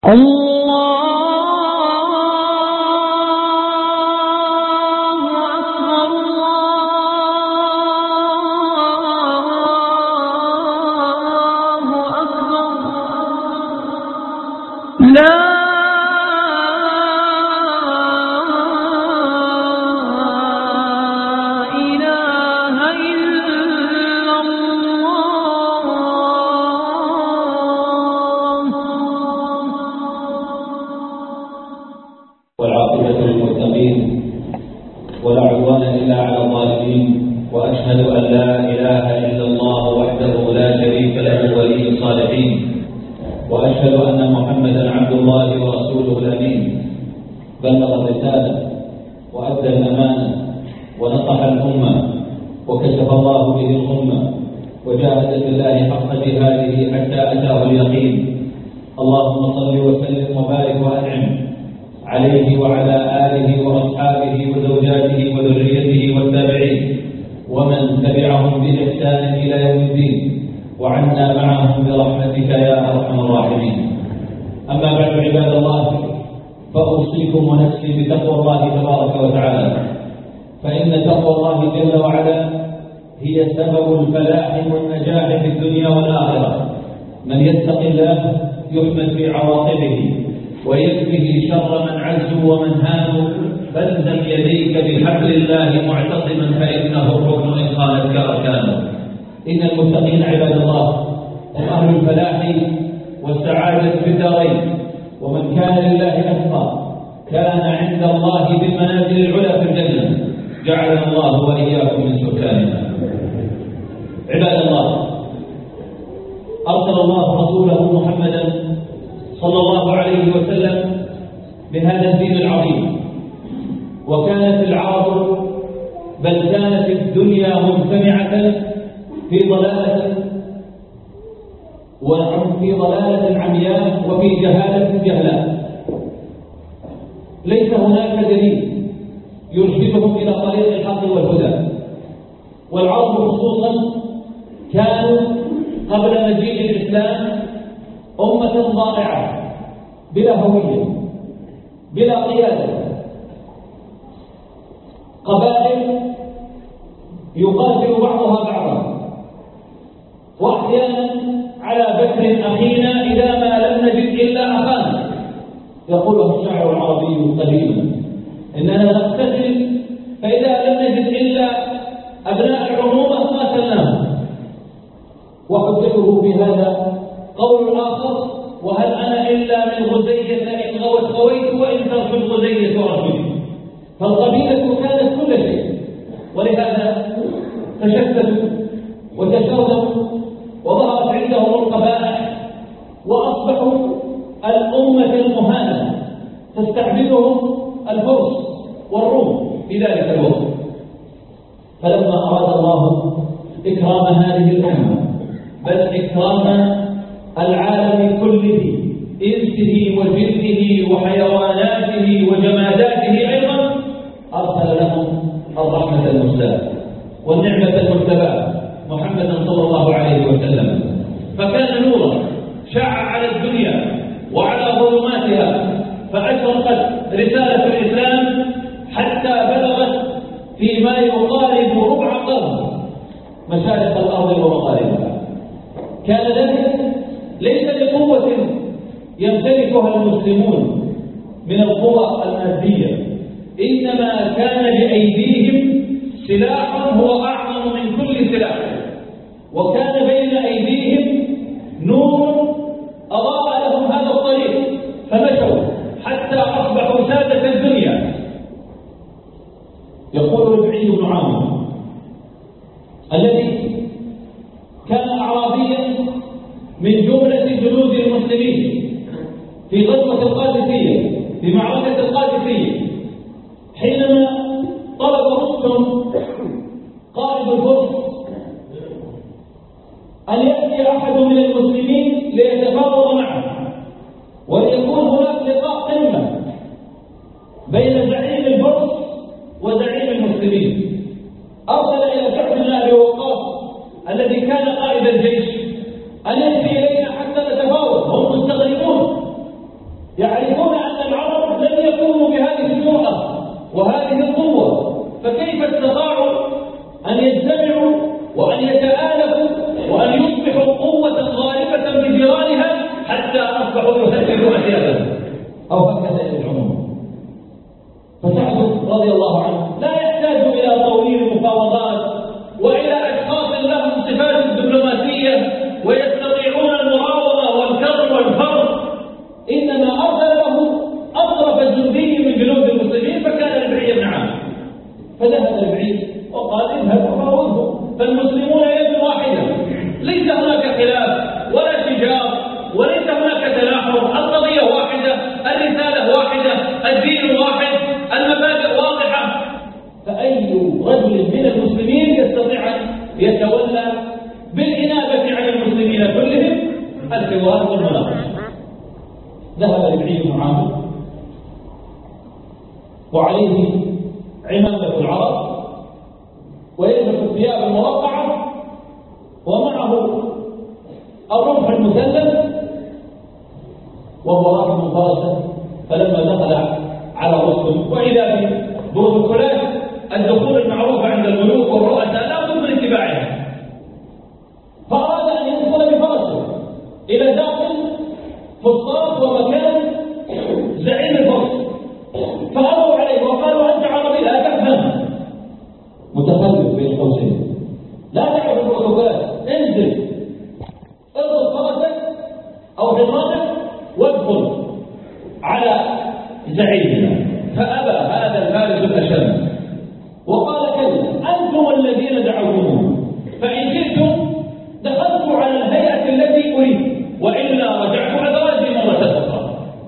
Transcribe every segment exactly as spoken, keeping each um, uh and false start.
والعاقبة للمتقين ولا عدوان إلا على الظالمين، وأشهد أن لا إله إلا الله وحده لا شريك له ولي الصالحين، وأشهد أن محمدا عبد الله ورسوله الأمين، بلغ الرسالة وأدى الأمانة ونصح الأمة وكشف الله به الغمة، وجاهد في الله حق جهاده حتى أتاه اليقين. اللهم صل وسلم وبارك وأنعم عليه وعلى آله وأصحابه وزوجاته وذريته والتابعين ومن تبعهم بإحسان إلى يوم الدين، وعنا معهم برحمتك يا أرحم الراحمين. أما بعد، عباد الله، فأوصيكم ونفسي بتقوى الله تبارك وتعالى، فإن تقوى الله جل وعلا هي سبب الفلاح والنجاح في الدنيا والآخرة. من يتق الله يحمد في عواقبه ويكفه شر من عزوا ومن هانوا، فالزم يديك بحبل الله معتصما فإنه الركن إن خانتك أركانه. إن المتقين عباد الله هم أهل الفلاح والسعادة في الدارين، ومن كان لله أتقى كان عند الله بالمنازل العلى في الجنة، جعلنا الله وإياكم من سكانها. عباد الله، أرسل الله رسوله محمدا صلى الله عليه وسلم بهذا الدين العظيم، وكانت العرب بل كانت الدنيا مجتمعة في ضلالة وفي ضلالة عمياء وفي جهالة جهلاء، ليس هناك دليل يرشدهم إلى طريق الحق والهدى. والعرب خصوصا كانوا قبل مجيء الإسلام أمة ضائعة بلا هوية بلا قيادة، قبائل يقاتل بعضها بعضا، وأحيانا على بكر أخينا إذا ما لم نجد إلا أخانا. يقوله الشاعر العربي قديما: إننا نقتتل فإذا لم نجد إلا أبناء العمومة قاتلناهم. وحجته في هذا قول الآخر: وهل أنا إلا من غزية إن غوت غويت وإن ترشد غزية رشدي. فالقبيلة كانت كل شيء، ولهذا تشتتوا وتشردوا وظهرت عندهم القبائل، وأصبحوا الأمة المهانة تستعبدهم الفرس والروم في ذلك الوقت. فلما أراد الله إكرام هذه الأمة، بل إكرام العالم كله، إنسه وجنه وحيواناته وجماداته أيضا، أرسل لهم الرحمة المهداة والنعمة المجتباة محمدا صلى الله عليه وسلم، فكان نورا شع على الدنيا وعلى ظلماتها، فأشرقت رسالة الإسلام حتى بلغت فيما يقارب ربع قرن مشارق الأرض ومغاربها. كان ذلك ليس لقوة يمتلكها المسلمون من القوى المادية، إنما كان بأيديهم سلاح هو أعظم من كل سلاح، وكان بين أيديهم نور أضاء لهم هذا الطريق، فمشوا حتى أصبحوا سادة الدنيا. يقول ربعي بن عامر الذي كان أعرابيا من جملة جنود المسلمين في غزوة القادسية، في معركة القادسية، حينما طلب رستم قائد الفرس أن يأتي أحد من المسلمين ليتفاوض معه، وليكون هناك لقاء قمة بين زعيم الفرس وزعيم المسلمين. أرسل إلى سعد بن أبي وقاص الذي كان قائد الجيش أن يأتي إلينا حتى نتفاوض، هم مستغربون، يعرفون أن العرب لم يكونوا بهذه الجرأة وهذه القوة، فكيف استطاعوا أن يجتمعوا وأن يتآلفوا وأن يصبحوا قوة غالبة بجيرانها حتى أصبحوا يهددوا أثيابهم أو هكذا يدعون. فسعد رضي الله عنه لا يحتاج إلى طويل مفاوضات وإلى أشخاص لهم صفات دبلوماسية ويستطيعون المراوغة والكر والفر، إنما أرسل له أطرف جندي من جنود المسلمين فكان ربعي بن عامر، فذهب ربعي وقال اذهب وفاوضه، فالمسلمون يد واحدة، ليس هناك خلاف ولا شجار وليس هناك تلاحم، القضية واحدة، الرسالة واحدة، الدين واحد، المبادئ واضحة. فأي رجل من المسلمين يستطيع أن يتولى بالإنابة عن المسلمين كلهم الحوار والمناقشة؟ ذهب ربعي بن عامر وعليه عمامة العرب ويلبس الثياب المرقعة ومعه الرمح المسلم وهو راكب فرسه، فلما دخل على رستم وإذا ببروتوكولات الدخول المعروفة عند الملوك والرؤساء لا بد من اتباعها، فأراد أن يدخل بفرسه إلى داخل فسطاط ومكان زعيم الفرس، فأبوا عليه وقالوا أنت عربي لا تفهم، متخلف بين قوسين، لا تعرف البروتوكولات، انزل اربط فرسك أو حصانك وادخل على زعيمنا. فأبى هذا الفارس الأشم وقال كلا أنتم الذين دعوتموه، فإن شئتم دخلت على الهيئة التي أريد وإلا رجعت أدراجي مرة أخرى.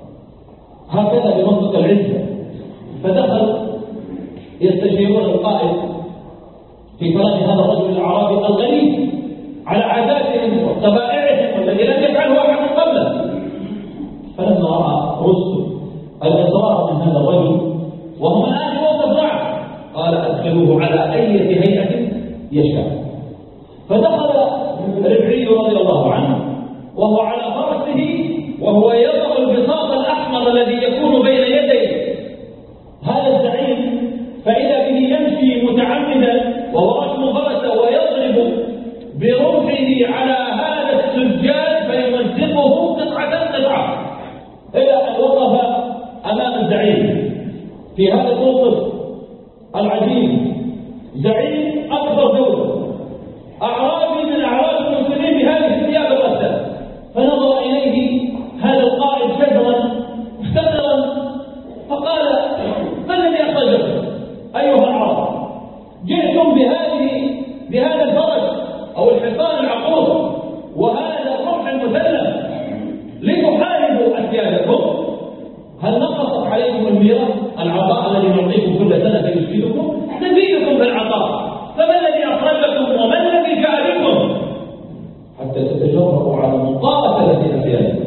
هكذا بمنطق العزة. فدخل يستشيرون القائد في كلام هذا الرجل الأعرابي الغريب على عاداتهم وطبائعهم والذي لم يفعله أحد قبله. فلما رأى رستم الإصرار من هذا الرجل وهم الآن موقف ضعف قال أدخلوه على أي هيئة يشاء. فدخل ربعي رضي الله عنه وهو على فرسه وهو يضع البساط الأحمر الذي يكون بين يديه هذا الزعيم، فإذا به يمشي متعمدا وهو رجل فرسه ويضرب برمحه على هذا السجاد فيمزقه قطعة قطعة إلى أن وقف أمام الزعيم في هذا الموقف العجيب، زعيم أكبر دولة أعرابي من أعراب المسلمين بهذه الثياب الرثة، فنظر إليه هذا القائد شجرا مفتقرا فقال ما الذي أخرجكم أيها العرب؟ جئتم بهذه بهذا الفرس أو الحصان العقور وهذا الرمح المسلم لتحاربوا أسيادكم؟ هل نقصت عليكم الميراث العطاء الذي نعطيكم كل سنة فيفيدكم؟ نزيدكم بالعطاء، فما الذي أخرجكم وما الذي جاء بكم حتى تتجرؤوا على مقاتلة أسيادكم؟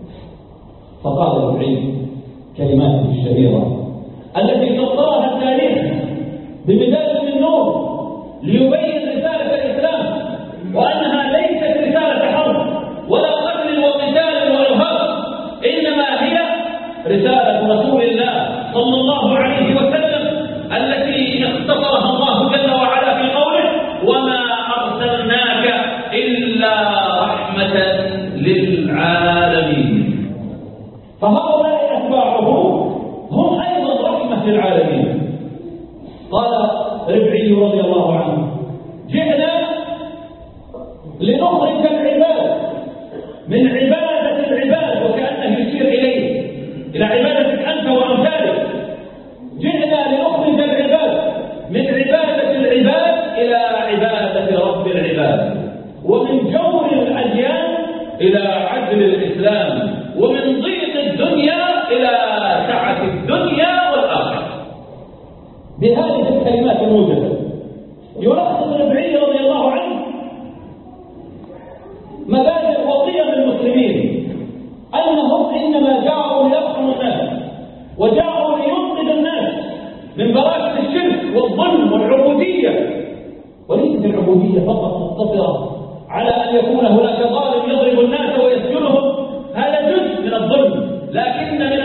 فقال ربعي كلماته الشهيرة التي سطرها التاريخ بمداد من نور ليبين رسالة الإسلام وأنها ليست رسالة حرب ولا قتل وقتال وإرهاب، إنما هي رسالة رسول الله صلى الله عليه وسلم التي اختصرها الله جل وعلا في قوله وما أرسلناك إلا رحمة للعالمين. فهؤلاء أتباعه هم أيضا رحمة للعالمين. قال ربعي رضي الله عنه جئنا لنخرج العباد من عبادة العباد، وكأنه يشير إليه إلى عبادتك أنت وأمثالك، جئنا لنخرج العباد من عبادة العباد إلى عبادة رب العباد، ومن جور الأديان إلى عدل الإسلام، ومن ضيق الدنيا إلى سعة الدنيا والآخرة. بهذه الكلمات الموجزة يلخص ربعي رضي الله عنه مبادئ وقيم المسلمين، أنهم إنما جاءوا ليرحموا الناس وجاءوا لينقذوا الناس من براءة الشرك والظلم والعبودية، وليست العبودية فقط مقتصرة على أن يكون هناك ظالم يضرب الناس ويسجنهم، هذا جزء من الظلم، لكن من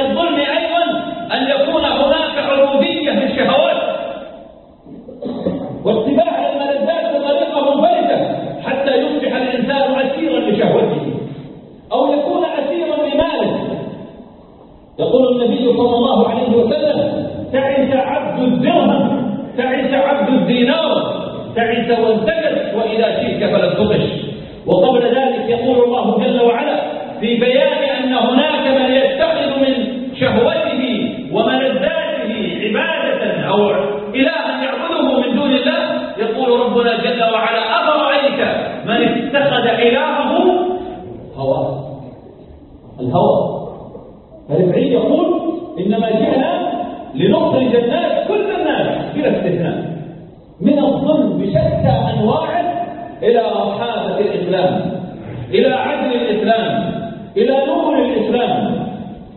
يقول النبي صلى الله عليه وسلم: تعس عبد الدرهم، تعس عبد الدينار، تعس وانتكس، وإذا شئت فلن تقش. وقبل ذلك يقول الله جل وعلا في بيان أن هناك من يتخذ من شهوته وملذاته عبادة أو إلها يعبده من دون الله، يقول ربنا جل وعلا: أفرأيت من اتخذ إلهه هواه. الهوى. فالرفعي يقول: إنما جئنا لنخرج الناس، كل الناس بلا استثناء، من الظلم بشتى أنواعه إلى رحابة الإسلام، إلى عدل الإسلام، إلى نور الإسلام.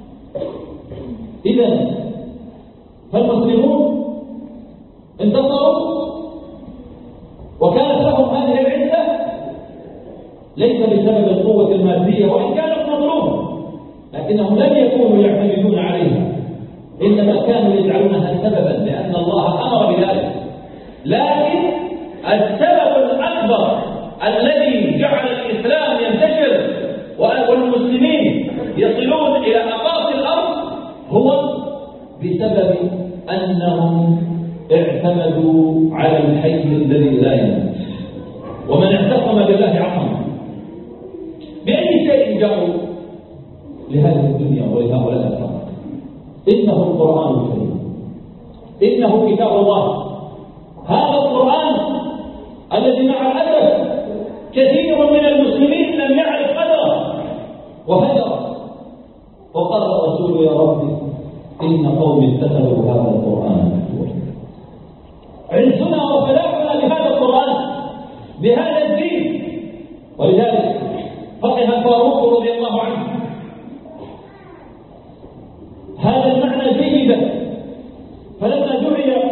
إذن فالمسلمون انتصروا وكانت لهم هذه العزة ليس بسبب القوة المادية، وإن كانت مطلوبة، لكنهم لم يكونوا يعتمدون عليها، إنما كانوا يجعلونها سببا لأن الله أمر بذلك. لكن السبب الأكبر الذي جعل الإسلام ينتشر والمسلمين يصلون إلى أقاصي الأرض هو بسبب أنهم اعتمدوا على الحي الذي لا يموت. ومن اعتصم بالله عصمه. بأي شيء جاءوا لهذه الدنيا ولهؤلاء الأسرار؟ إنه القرآن الكريم، إنه كتاب الله. هذا القرآن الذي مع الأسف كثير من المسلمين لم يعرف قدره وهدره، وقال الرسول: يا ربي إن قومي اتخذوا هذا القرآن مهجورا. عزنا وفلاحنا بهذا القرآن، بهذا الدين. ولذلك فقه الفاروق رضي الله عنه هذا المعنى جيدا، فلما دعي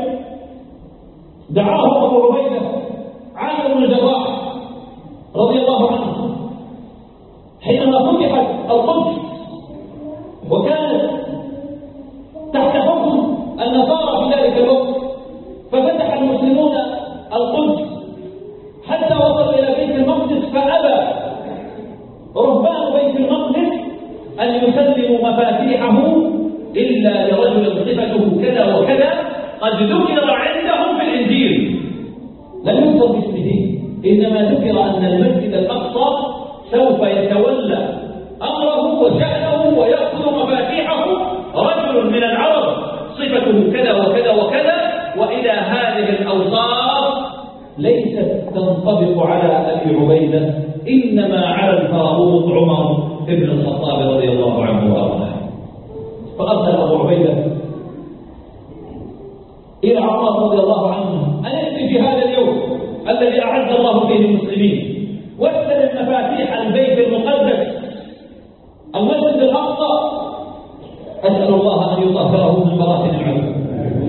دعاه أبو عبيدة عامر بن الجراح رضي الله عنه حينما فتحت القدس وكانت تحت حكم النصارى في ذلك الوقت، ففتح المسلمون القدس حتى وصل إلى بيت المقدس، فأبى رهبان بيت المقدس أن يسلموا مفاتيحه إلا لرجل صفته كذا وكذا قد ذكر عندهم في الإنجيل. لم يذكر باسمه، إنما ذكر أن المسجد الأقصى سوف يتولى أمره وشأنه ويأخذ مفاتيحه رجل من العرب صفته كذا وكذا وكذا. وإلى هذه الأوصاف ليست تنطبق على أبي عبيدة، إنما على الفاروق عمر بن الخطاب رضي الله عنه وارضاه. فأرسل أبو عبيدة إلى عمر رضي الله عنه أن يأتي في هذا اليوم الذي أعز الله فيه المسلمين واستلم مفاتيح البيت المقدس المسجد الأقصى، أسأل الله أن يطهره من براثن العدو.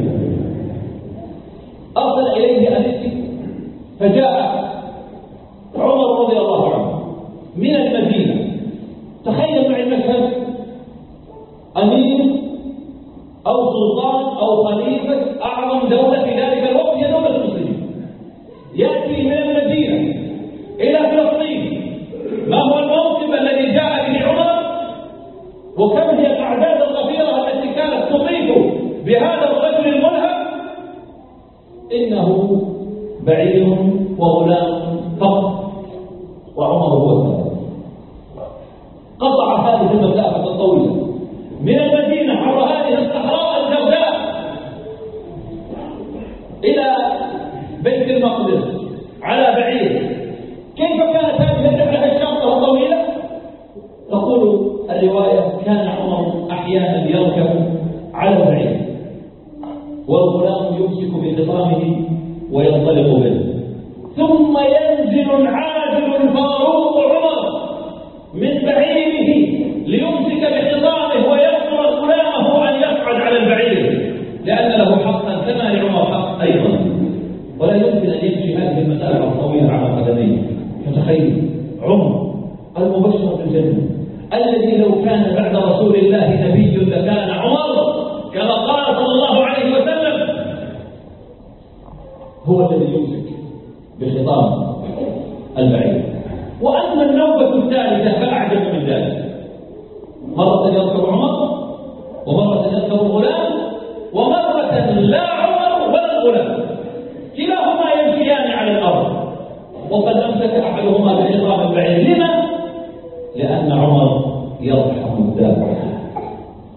أرسل إليه أن يأتي، فجاء عمر رضي الله عنه من المدينة. تخيل معي المشهد: أمير أو سلطان أو خليفة أعظم دولة في ذلك الوقت هي دولة المسلمين، يأتي من المدينة إلى فلسطين. ما هو الموقف الذي جاء به عمر؟ وكم هي الأعداد الغفيرة التي كانت تطيف بهذا الرجل الملهم؟ إنه بعير وغلام فقط، وعمر هو الثالث. قطع هذه المسافة الطويلة من المدينة عبر هذه الصحراء السوداء إلى بيت المقدس على بعير. كيف كانت هذه الرحلة الشاقة الطويلة؟ تقول الرواية: كان عمر أحيانا يركب على البعير والغلام يمسك بخطامه وينطلق به، ثم ينزل العادل الفاروق عمر من بعيره ليمسك بخطامه ويأمر غلامه أن يصعد على البعير، لأن له حقا كما لعمر حق أيضا، ولا يمكن أن يمشي هذه المسافة الطويلة على قدميه. فتخيل عمر المبشر بالجنة الذي لو كان بعد رسول الله نبي لكان عمر، كما قال صلى الله عليه وسلم: هو الذي يمسك بخطام البعير. وأما النوبة الثالثة فأعجب من ذلك. مرة يركب عمر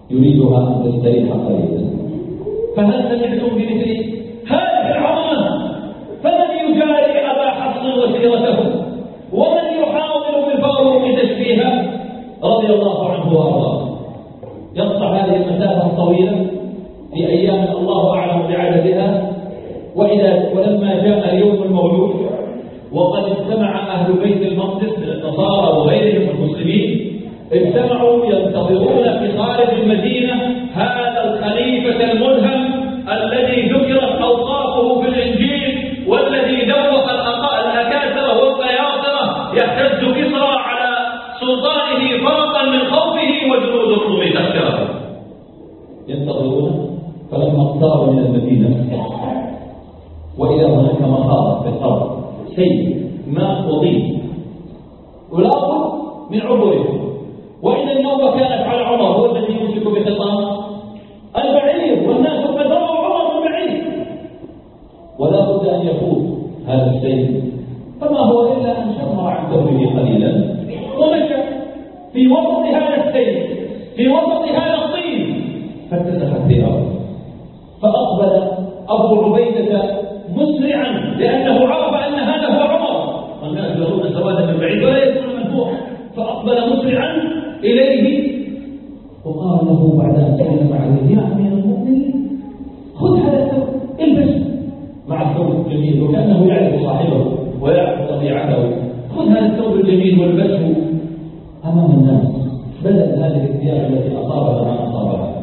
يريدها أن تستريح قليلا. فهل سمعتم بمثل هذه العظمة؟ فمن يجاري أبا حفص وسيرته ومن يحاول بالفاروق تشبيها رضي الله عنه وارضاه؟ يقطع هذه المسافة الطويلة في أيام الله أعلم بعددها، وإذا ولما جاء اليوم الموعود وقد اجتمع أهل بيت المقدس من النصارى وغيرهم المسلمين، اجتمعوا ينتظرون في خارج المدينة هذا الخليفة الملهم الذي ذكرت أوصافه في الإنجيل والذي دوق الأكاسرة والقياصرة يهتز كسرى على سلطانه فرقا من خوفه وجنود الروم تخشاه. ينتظرون، فلما اقترب من المدينة وإذا هناك مخاض في الأرض سيل ماء وضيق ولاقوا من عبره، وإذا النوبة كانت على عمر هو الذي يمسك بخطام البعير والناس قد رأوا عمر البعير، ولا بد أن يفوت هذا السيل، فما هو إلا أن شمر عن ثوبه قليلا ومشى في وسط هذا السيل في وسط هذا الطين فاتسخت ثيابه، فأقبل أبو عبيدة مسرعا لأنه عرف أن هذا هو عمر، والناس يرون سوادا من بعيد ولا يكون من فوق، فأقبل مسرعا إليه وقال له بعد أن سلم عليه: يا أمير المؤمنين خذ هذا الثوب البس، مع الثوب الجميل وكأنه يعرف صاحبه ويعرف طبيعته، خذ هذا الثوب الجميل والبسه أمام الناس بدل هذه الثياب التي أصابها ما أصابها.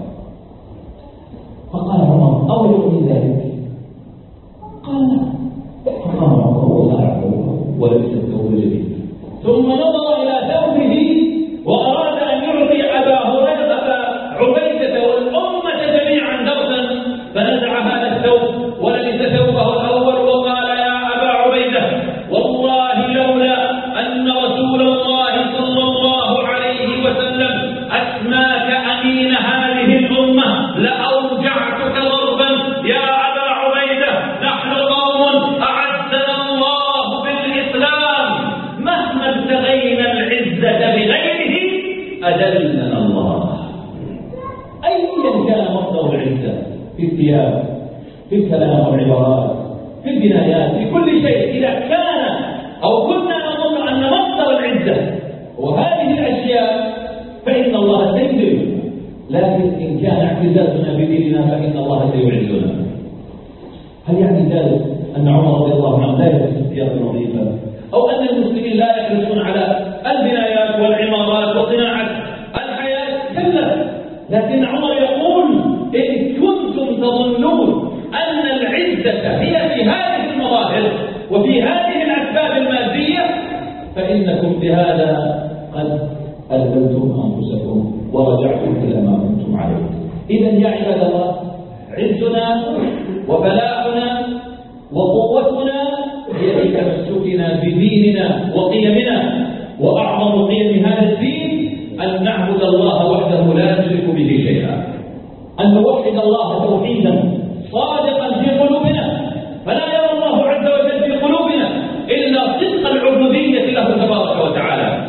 فقال عمر: أو يؤمن ذلك؟ قال: فقام عمر وخلعه ولبس الثوب الجديد، ثم نظر إلى ثوبه وأراد أن يعطي أبا هريرة أبا عبيدة والأمة جميعا درسا، فنزع هذا الثوب ولبس ثوبه الأول وقال: يا أبا عبيدة والله لولا أن رسول الله صلى الله عليه وسلم أسماك أمين هذه الأمة لأوجعتك ضربا يا أبا عبيدة، نحن قوم أعزنا الله بالإسلام مهما ابتغينا العزة بغيره أذلنا الله. أيا كان مصدر العزة في الثياب في الكلام والعبارات في البنايات في كل شيء، إذا كان أو كنا نظن أن مصدر العزة وهذه الأشياء فإن الله سيذل، لكن إن كان اعتزازنا بديننا فإن الله سيعزنا. هل يعني ذلك أن عمر رضي الله عنه لا يلبس الثياب النظيفة أو أن المسلمين لا يحرصون على البنايات والعمارات وصناعة الحياة؟ كلا، لكن عمر يقول: إن كنتم تظنون أن العزة هي في هذه المظاهر وفي هذه الأسباب المادية فإنكم بهذا قد أذلتم أنفسكم ورجعتم إلى ما كنتم عليه. إذن يا عباد الله، عزنا وبلاءنا وقوتنا هي في تمسكنا بديننا وقيمنا، وأعظم قيم هذا الدين أن نعبد الله وحده لا نشرك به شيئا، أن نوحد الله توحيدا صادقا في قلوبنا، فلا يرى الله عز وجل في قلوبنا إلا صدق العبودية له تبارك وتعالى.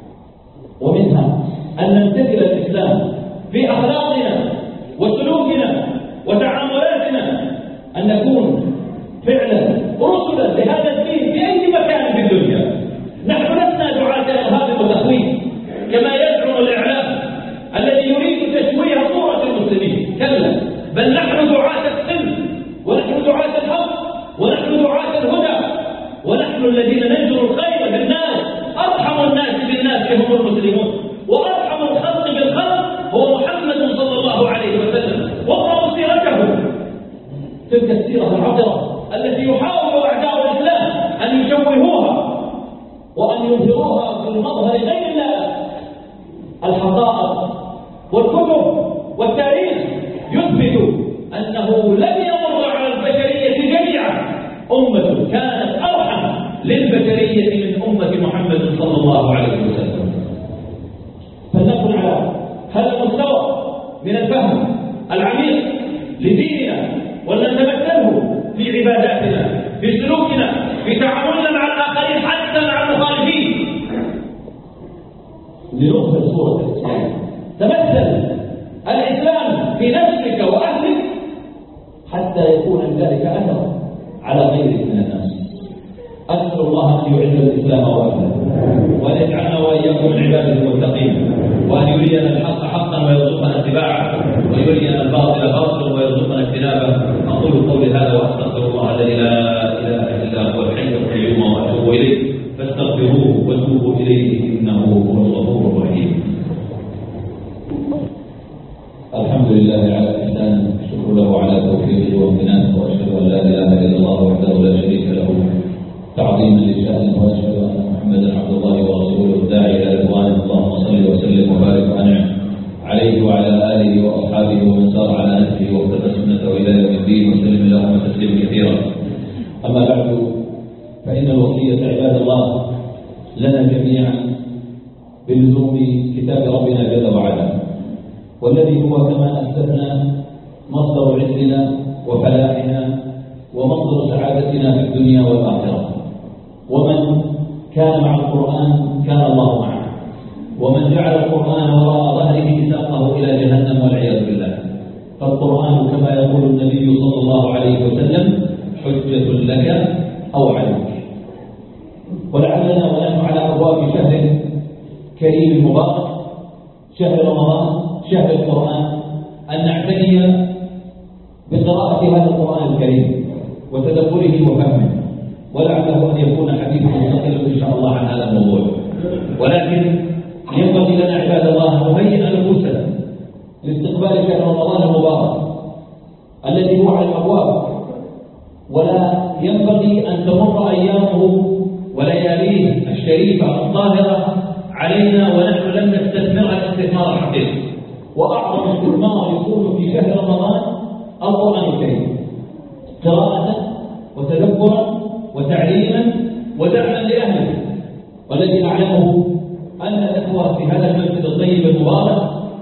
ومنها أن نمتثل الإسلام في أخلاقنا وسلوكنا وتعاملاتنا، أن نكون فعلا رسلا لهذا الدين في أي مكان في الدنيا. نحن لسنا دعاة إرهاب وتخويف كما يزعم الإعلام الذي يريد تشويه صورة المسلمين، كلا، بل نحن دعاة السلم ونحن دعاة الحق ونحن دعاة الهدى، ونحن الذين ننشر الخير للناس. أرحم الناس بالناس هم المسلمون، وأرحم الخلق بالخلق هو محمد صلى الله عليه وسلم. واقرأوا سيرته، تلك السيرة العطرة التي يحاول أعداء الإسلام أن يشوهوها وأن يظهروها في المظهر غير الله. الحقائق والكتب والتاريخ يثبت أنه لم يمر على البشرية جميعا أمة كانت أرحم للبشرية من أمة محمد صلى الله عليه وسلم. فلنكن على هذا المستوى من الفهم العميق لديننا، ولنتمثله في عباداتنا في سلوكنا في تعاملنا مع الآخرين حتى مع المخالفين. لنظهر صورة الإسلام تمثل ذلك أثر على غيره من الناس. أسأل الله أن يعز الإسلام وأهله، وأن يجعلنا وإياكم من عباده المتقين، وأن يرينا الحق حقا ويرزقنا اتباعه، ويرينا الباطل باطلا ويرزقنا اجتنابه. أقول قولي هذا وأستغفر الله الذي لا إله إلا هو الحي القيوم وأتوب إليه، فاستغفروه وتوبوا إليه إنه هو الغفور الرحيم. الحمد لله على إحسانه، الشكر له على توفيقه وامتنانه، وأشهد أن لا إله إلا الله وحده لا شريك له تعظيما لشأنه، وأشهد أن محمدا عبد الله ورسوله الداعي إلى رضوانه. اللهم صل وسلم وبارك وأنعم عليه وعلى آله وأصحابه ومن سار على نهجه واهتدى سنته إلى يوم الدين، وسلم اللهم تسليما كثيرا. أما بعد، فإن الوصية عباد الله لنا جميعا بلزوم كتاب ربنا جل وعلا، والذي هو كما أسلفنا مصدر عزنا وفلاحنا ومصدر سعادتنا في الدنيا والآخرة. ومن كان مع القرآن كان الله معه، ومن جعل القرآن وراء ظهره ساقه إلى جهنم والعياذ بالله. فالقرآن كما يقول النبي صلى الله عليه وسلم حجة لك أو عليك. ولعلنا ونحن على أبواب شهر كريم مبارك، شهر رمضان، شهر القرآن، أن نعتني بقراءة هذا القرآن الكريم وتدبره وفهمه، ولعله أن يكون حديث مستقل إن شاء الله عن هذا الموضوع. ولكن ينبغي لنا عباد الله أن نهيئ نفوسنا لاستقبال شهر رمضان المبارك الذي هو على الأبواب، ولا ينبغي أن تمر أيامه ولياليه الشريفة الطاهرة علينا ونحن لم نستثمرها الاستثمار الحقيقي. وأعظم استثمار يكون في شهر رمضان القرآن الكريم، قراءة وتدبرا وتعليما ودعما لأهله. والذي أعلمه أن الأخوة في هذا المسجد الطيب المبارك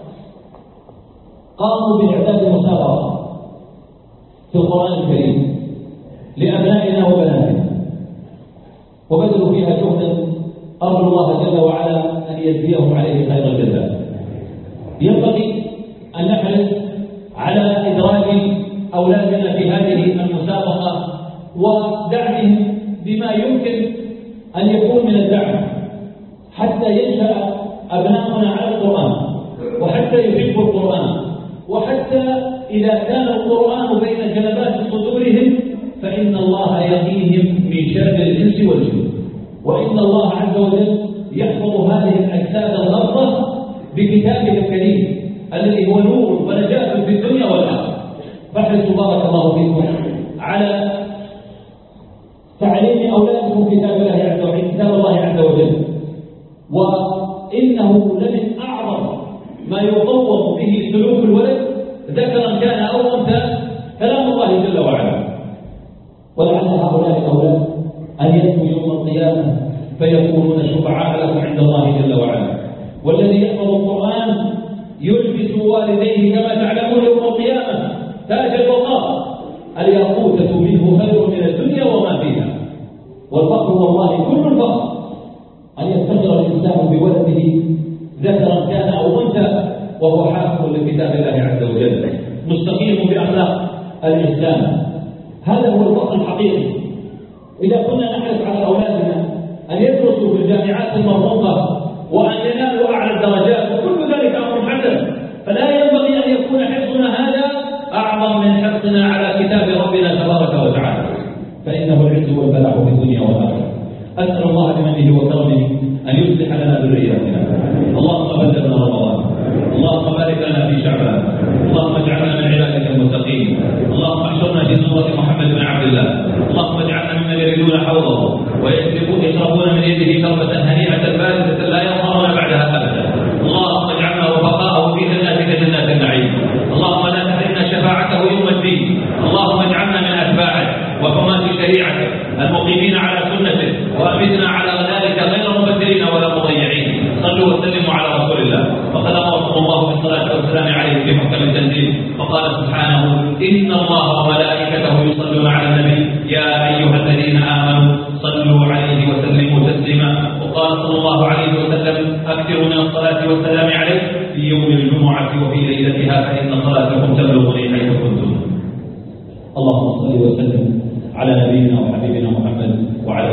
قاموا بإعداد مسابقة في القرآن الكريم لأبنائنا وبناتنا، وبذلوا فيها جهدا أرجو الله جل وعلا أن يجزيهم عليه خير الجزاء. ينبغي أن نحرص على إدراج أولادنا في هذه المسابقة ودعمهم بما يمكن أن يكون من الدعم، حتى ينشأ أبناؤنا على القرآن، وحتى يحبوا القرآن، وحتى إذا كان القرآن بين جنبات صدورهم فإن الله يقيهم من شر الإنس والجن، وإن الله عز وجل يحفظ هذه الأجساد الغرة بكتابه الكريم الذي هو نور ونجاة في الدنيا والآخرة. فاحرصوا بارك الله فيكم على تعليم أولادكم كتاب الله عز وجل، كتاب الله عز وجل، وإنه لمن أعظم ما يقوم به سلوك الولد ذكرا كان أو أنثى كلام الله جل وعلا. ولعل هؤلاء الأولاد أن يأتوا يوم القيامة فيكونون شفعاء لكم عند الله جل وعلا. والذي يحفظ القرآن يلبس والديه كما تعلمون يوم القيامة تاج الوقار، الياقوتة منه خير من الدنيا وما فيها. والفقر والله كل الفقر أن يفتخر الإنسان بولده ذكرا كان أو أنثى وهو حافظ لكتاب الله عز وجل مستقيم بأخلاق الإسلام. هذا هو الفقر الحقيقي. إذا كنا نحرص على أولادنا أن يدرسوا في الجامعات المرموقة وأن ينالوا أعلى الدرجات، وكل ذلك أمر حسن، فلا ينبغي أن يكون حرصنا هذا أعظم من حرصنا على كتاب ربنا تبارك وتعالى، فإنه العز والفلاح في الدنيا والآخرة. أسأل الله بمنه وكرمه أن يصلح لنا ذريتنا. اللهم بلغنا رمضان، اللهم بارك لنا في شعبان، اللهم اجعلنا من عبادك المتقين، اللهم احشرنا في زمرة محمد بن عبد الله، اللهم اجعلنا ممن يريدون حوضه ويشربون من يده شربة هنيئة باردة لا يظهرون بعدها أبدا. اللهم اجعلنا رفقاءه في جناتك جنات النعيم. اللهم لا تحرمنا شفاعته يوم الدين. اللهم اجعلنا من أتباعه وحماة شريعته المقيمين على سنته، وأمتنا على ذلك غير مبدلين ولا مضيعين. صلوا وسلموا على رسول الله. وقد أمركم الله بالصلاة والسلام عليه في محكم التنزيل، وقال سبحانه: إن الله وملائكته يصلون على النبي يا أيها الذين آمنوا صلوا عليه وسلموا تسليما. وقال صلى الله عليه وسلم: أكثروا من الصلاة والسلام عليه في يوم الجمعة وفي ليلتها، فإن صلاتكم تبلغني حيث كنتم. اللهم صل وسلم على نبينا وحبيبنا محمد وعلى